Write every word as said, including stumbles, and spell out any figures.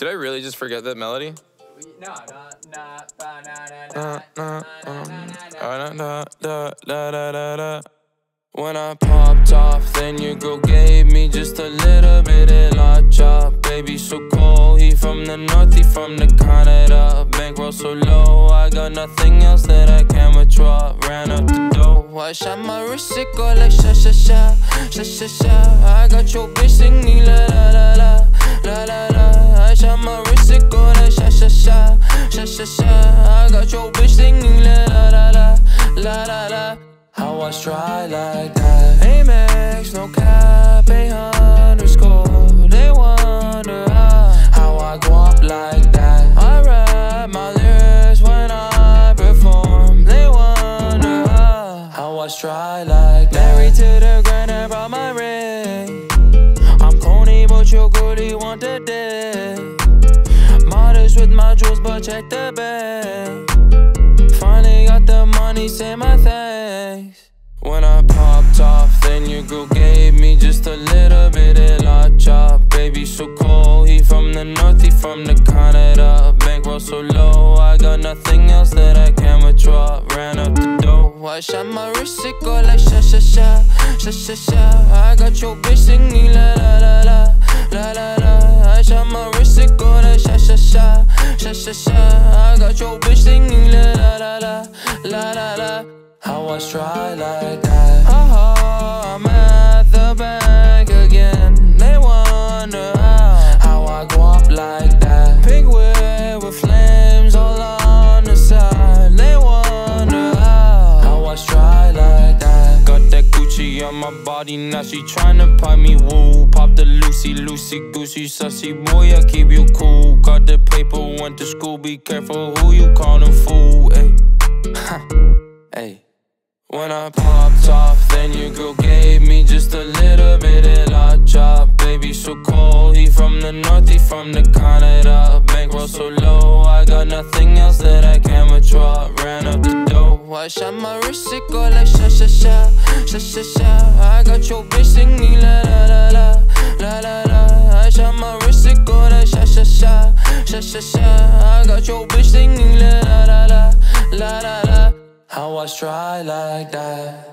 Did I really just forget that melody? No, no, no, When I popped off, then your girl gave me just a little bit of la chop. Baby so cold, he from the north, he from the Canada. Bankroll so low, I got nothing else that I can withdraw. Ran up the dough, I shot my wrist, it go like sha sha sha, sha sha sha. I got your bitch singing la la la la, la la la. I shot my wrist, it go like sha sha sha, sha sha sha. I got your bitch singing la la la la, la la la. How I try like that? Amex, no cap, a underscore. They wonder how, how I go up like that. I rap my lyrics when I perform. They wonder how, how I try like that. Married to the grind, I brought my ring. I'm corny, but your girlie want the dick. Modest with my jewels, but check the bag. Finally got the money, say my thanks. When I popped off, then your girl gave me just a little bit of la chop. Baby so cold, he from the north, he from the Canada. Bankroll so low, I got nothing else that I can withdraw. Ran up the dough, I shot my wrist, it go like sha sha sha, sha sha sha. I got your bitch singing la la la la, la la la. I shot my wrist, it go like sha sha sha, sha sha sha. I got your bitch singing la la la la, la la la. How I try like that? Oh, I'm at the bank again. They wonder how, how I go up like that. Pink whip with flames all on the side. They wonder how, how I try like that. Got that Gucci on my body, now she tryna pipe me woo. Pop the Lucy, Lucy, Goosey, sussy boy, I keep you cool. Got the paper, went to school, be careful who you callin' fool. Ayy, ayy. When I popped off, then your girl gave me just a little bit of la chop. Baby so cold, he from the north, he from the Canada. Bankroll so low, I got nothing else that I can withdraw. Ran up the dough, I shot my wrist, it go like sha sha sha, sha sha sha. I got your bitch singing la la la la, la la la. I shot my wrist, it go like sha sha sha, sha sha sha. I got your bitch singing la la la la, la la la. How I try like that?